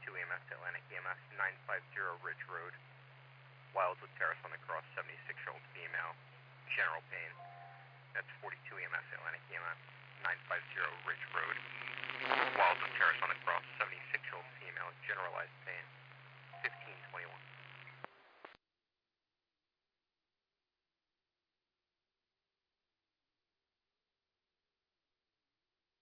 EMS, Atlantic EMS, 950 Ridge Road, Wildwood Terrace on the cross, 76-year-old female, general pain. That's 42 EMS, Atlantic EMS.